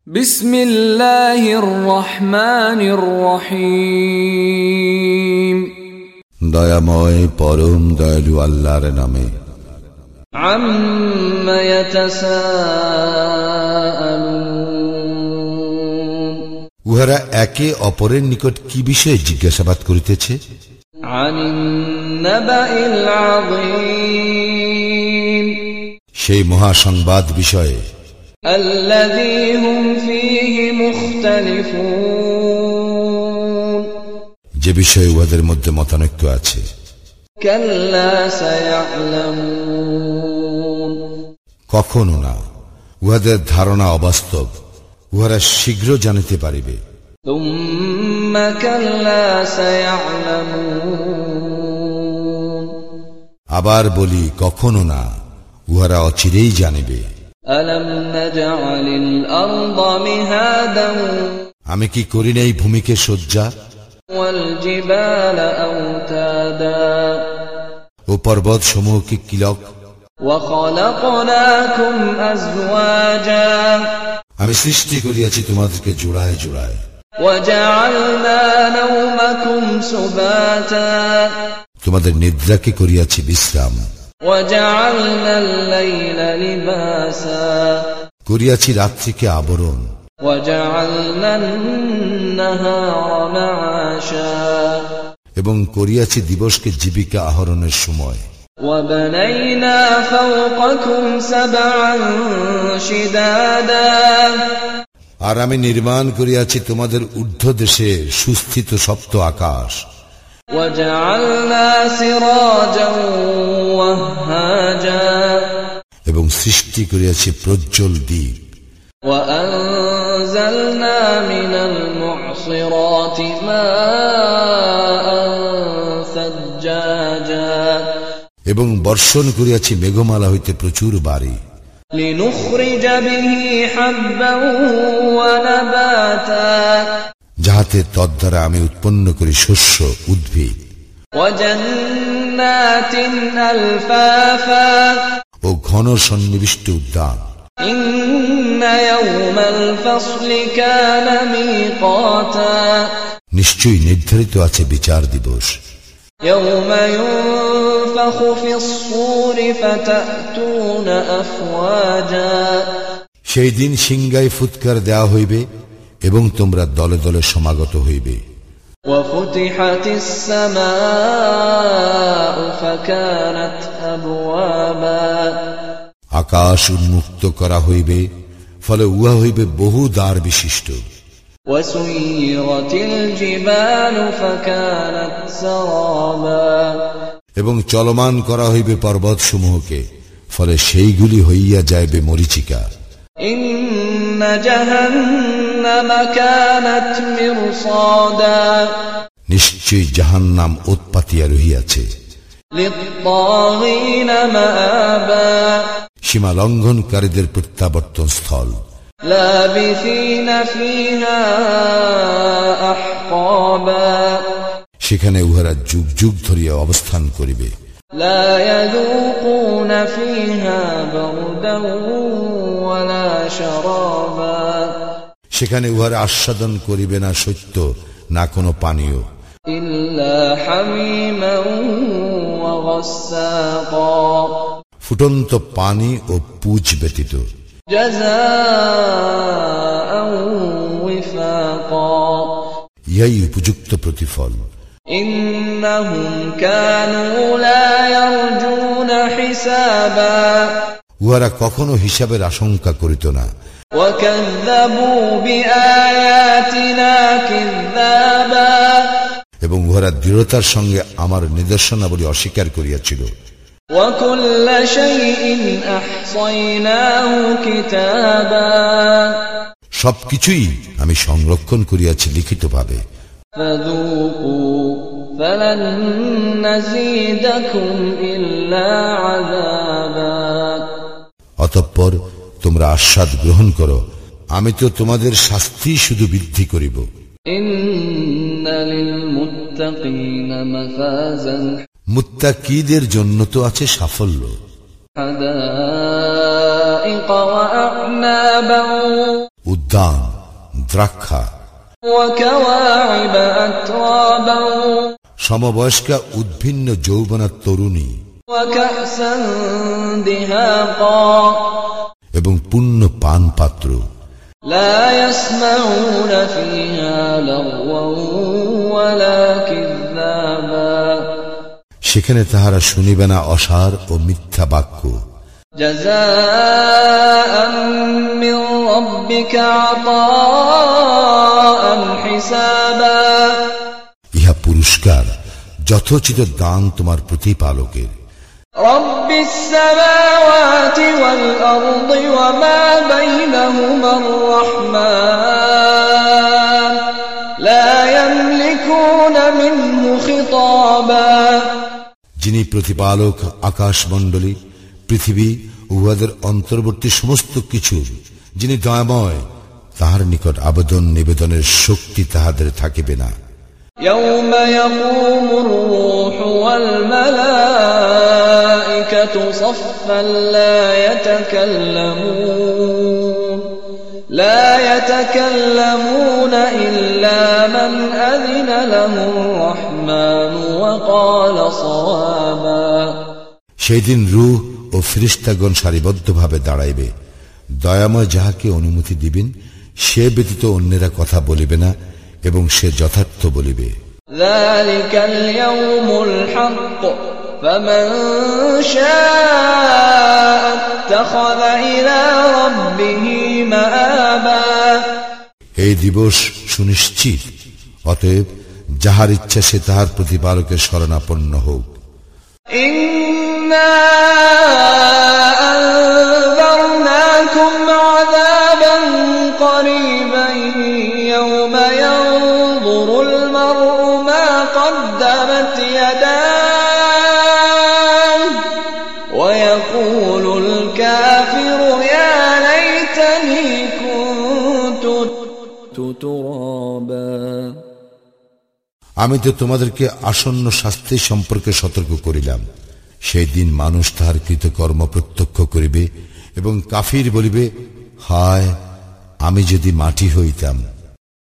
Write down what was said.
বিসমিল্লাহির রহমানির রহিম। দয়াময় পরম দয়ালু আল্লাহর নামে। আম্মা ইয়াতাসাআলুন, উহারা একে অপরের নিকট কি বিষয়ে জিজ্ঞাসাবাদ করিতেছে? আনিন নাবাইল আযীম, সেই মহাসংবাদ বিষয়ে আল্লাযী হুম ফীহি মুখতালিফুন, যে বিষয়ে উহাদের মধ্যে মতানৈক্য আছে। কাল্লা সায়া'লামুন, কখনো না, উহাদের ধারণা অবাস্তব, উহারা শীঘ্র জানিতে পারিবে। তুম্মা কাল্লা সায়া'লামুন, আবার বলি কখনো না, উহারা অচিরেই জানিবে। আলাম নাজআলিল আরদা মিহাদান, আমি কি করি নাই ভূমিকে শয্যা, ওয়াল জিবালা আওতাদা, ও পর্বত সমূহকে কিলক, ওয়া খালাকনাকুম আজওয়াজা, আমি সৃষ্টি করিয়াছি তোমাদেরকে জোড়ায় জোড়ায়। ওয়া জাআলনা নাওমাকুম সুবাতা, তোমাদের নিদ্রাকে করিয়াছি বিশ্রাম। ওয়া জাআলনাল লাইলা লিবাসা, করিয়াছি রাত্রিকে আবরণ। ওয়া জাআলনান নাহারা মাআশা, এবং করিয়াছি দিবসকে জীবিকা আহরণের সময়। ওয়া বানাইনা ফাওকাকুম সাবআন শিদাদা, আর আমি নির্মাণ করিয়াছি তোমাদের ঊর্ধ্ব দেশে সুস্থিত সপ্ত আকাশ। ওয়া জাআলনা সিরাজান ওয়াহাজা, এবং সৃষ্টি করিয়াছি প্রজ্জ্বল দ্বীপ। ওয়া আনজালনা মিনাল মু'সিরাতি মাআন সাজ্জাজা, এবং বর্ষণ করিয়াছি মেঘমালা হইতে প্রচুর বারি। লিনুখরিজা বিহি হাব্বান ওয়া নাবাতা, যাহাতে তদ্বারা আমি উৎপন্ন করি শস্য উদ্ভিদ। ওয়া জান্নাতিন আলফাফা, ও ঘন সন্নিবিষ্ট উদ্যান। ইন্না ইয়াওমাল ফাসলি কানা মিকাতা, নিশ্চয়ই নির্ধারিত আছে বিচার দিবস। ইয়াওমা ইউনফাখু ফিস-সূরি ফাতা'তুনা আফওয়াজা, সেই দিন সিংগায় ফুৎকার দেয়া হইবে এবং তোমরা দলে দলে সমাগত হইবে। ওয়া ফুতিহাতিস সামাউ ফাকানাত আবওয়াবা, আকাশ উন্মুক্ত করা হইবে, ফলে উহা হইবে বহু দ্বার বিশিষ্ট। ওয়া সুয়িরাতিল জিবালু ফাকানাত সারাবা, এবং চলমান করা হইবে পর্বত সমূহকে, ফলে সেইগুলি হইয়া যাইবে মরীচিকা। ইন্না জাহান্নামা কানাত মিরসাদা, নিশ্চয়ই জাহান্নাম উৎপাতিয়া রহিয়াছে। লিত-তাগীনা মাআবা, সীমা লঙ্ঘনকারীদের প্রত্যাবর্তন স্থল। লাবিসিনা ফিহা আহকাবা, সেখানে উহারা যুগ যুগ ধরিয়া অবস্থান করিবে। লা ইয়াযুকুনা ফিহা বারদান ওয়ালা শারাবা, সেখানে উহারা আস্বাদন করিবে না সত্য, না কোনো পানীয়। ইল্লা হামিমান ওয়া গাসসাকা, ফুটন্ত পানি ও পুজ ব্যতীত। জাযাআন ওয়িফাকা, ইহাই উপযুক্ত প্রতিফল। ইন্নাহুম কানু লা ইয়ারজুনা হিসাবা, উহারা কখনো হিসাবের আশঙ্কা করিত না। ওয়া কাযযাবু বিআয়াতিনা কিযাবা, এবং উহারা দৃঢ়তার সঙ্গে আমার নিদর্শনাবলী অস্বীকার করিয়াছিল। ওয়া কুল্লা শাইইন আহসাইনাহু কিতাবা, সবকিছুই আমি সংরক্ষণ করিয়াছি লিখিতভাবে। ফাযূকু ফালান নাযীদাকুম ইল্লা আযাবা, অতঃপর তোমরা আস্বাদ গ্রহণ করো, আমি তো তোমাদের শাস্তি শুধু বৃদ্ধি করিব। ইন্না লিল মুত্তাকিনা মাফাজান, মুত্তাকীদের জন্য তো আছে সাফল্য। হাদাইকা ওয়া আ'নাবান, উদ্যান, দ্রাক্ষা, وكواعب أترابا সমবয়স্কা উদ্ভিন্ন যৌবনা তরুণী, وكأسا دهاقا এবং পূর্ণ পান পাত্র। لا يسمعون فيها لغوا ولا كذابا সেখানে তাহারা শুনিবে না অসার ও মিথ্যা বাক্য। جزاء من ربك عطاء حسابا ইহা পুরস্কার, যথোচিত দান তোমার প্রতিপালকের। رب السماوات والأرض وما بينهما الرحمن لا يملكون منه خطابا যিনি প্রতিপালক আকাশমণ্ডলী, পৃথিবী, উহাদের অন্তর্বর্তী সমস্ত কিছু, যিনি দয়াময়, তাহার নিকট আবেদন নিবেদনের শক্তি তাহাদের থাকিবে না। يوم يقوم الروح والملائكة صفا لا يتكلمون إلا من أذن له الرحمن وقال صوابا সেই দিন রূহ ও ফেরেশতাগণ সারিবদ্ধভাবে দাঁড়াইবে। দয়াময় যাহাকে অনুমতি দিবেন সে ব্যতীত অন্যেরা কথা বলিবে না এবং সে যথার্থ বলিবে। ذلك اليوم الحق فمن شاء اتخذ إلى ربه مآبا এই দিবস সুনিশ্চিত, অতএব যাহার ইচ্ছা সে তাহার প্রতিপালকের শরণাপন্ন হোক। إنا أنذرناكم عذابا قريبا يوم ينظر المرء ما قدمت يداه ويقول الكافر يا ليتني كنت ترابا আমি তো তোমাদেরকে আসন্ন শাস্তি সম্পর্কে সতর্ক করিলাম। সেই দিন মানুষ তাহার কৃতকর্ম প্রত্যক্ষ করিবে এবং কাফির বলিবে, হায় আমি যদি মাটি হইতাম।